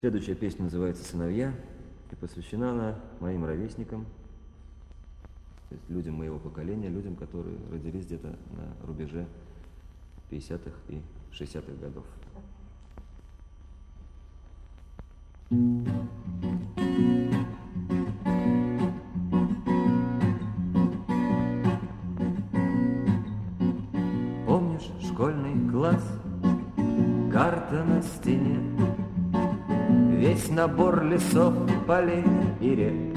Следующая песня называется «Сыновья», и посвящена она моим ровесникам, то есть людям моего поколения, людям, которые родились где-то на рубеже 50-х и 60-х годов. Помнишь школьный класс, карта на стене, весь набор лесов, полей и рек.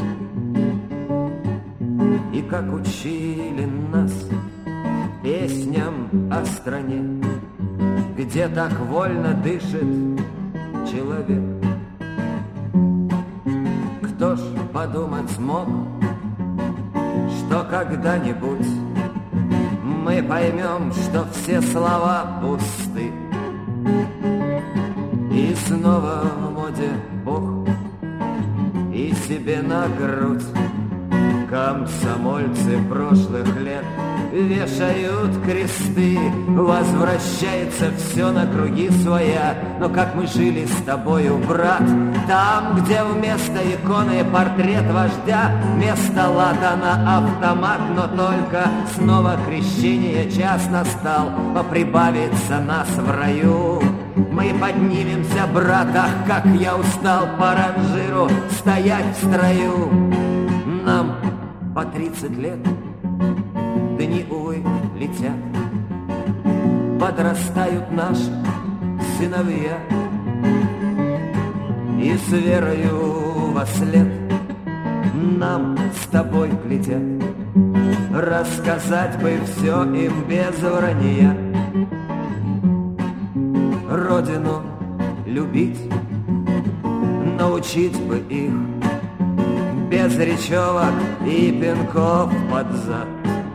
И как учили нас песням о стране, где так вольно дышит человек. Кто ж подумать смог, что когда-нибудь мы поймем, что все слова пусты, и снова в моде Бог и себе на грудь комсомольцы прошлых лет вешают кресты. Возвращается все на круги своя. Но как мы жили с тобою, брат, там, где вместо иконы портрет вождя, вместо лата на автомат, но только снова крещение час настал, поприбавится нас в раю. Мы поднимемся, брат, ах, как я устал по ранжиру стоять в строю. Нам по 30 лет, дни, увы, летят, подрастают наши сыновья, и с верою во след нам с тобой глядят. Рассказать бы все им без вранья, Родину любить, научить бы их без речевок и пинков под зад.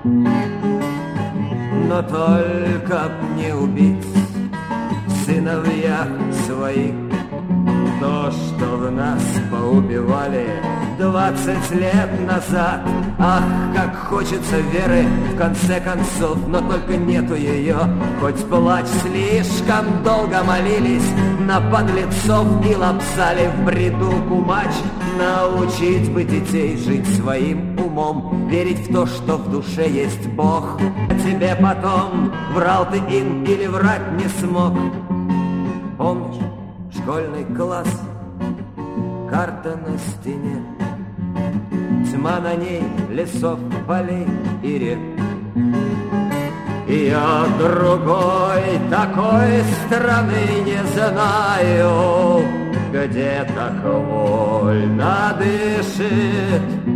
Но только б не убить в сыновьях своих то, что в нас поубивали 20 лет назад. Ах, как хочется веры в конце концов, но только нету ее. Хоть плачь, слишком долго молились на подлецов и лапсали в бреду кумач. Научить бы детей жить своим умом, верить в то, что в душе есть Бог. А тебе потом врал ты им или врать не смог. Помнишь школьный класс, карта на стене, тьма на ней лесов, полей и рек. Я другой такой страны не знаю, где так вольно дышит